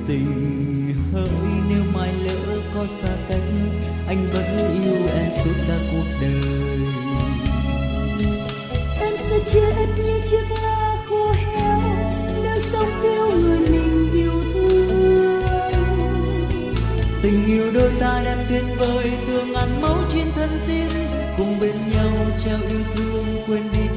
tình hỡi, nếu mai lỡ có xa cách anh vẫn yêu em suốt cả cuộc đời. Em sẽ chết như chiếc lá khô héo nếu sống thiếu người mình yêu thương. Tình yêu đôi ta đẹp tuyệt vời, tựa ngàn máu trên thân tim, cùng bên nhau trao yêu thương quên đi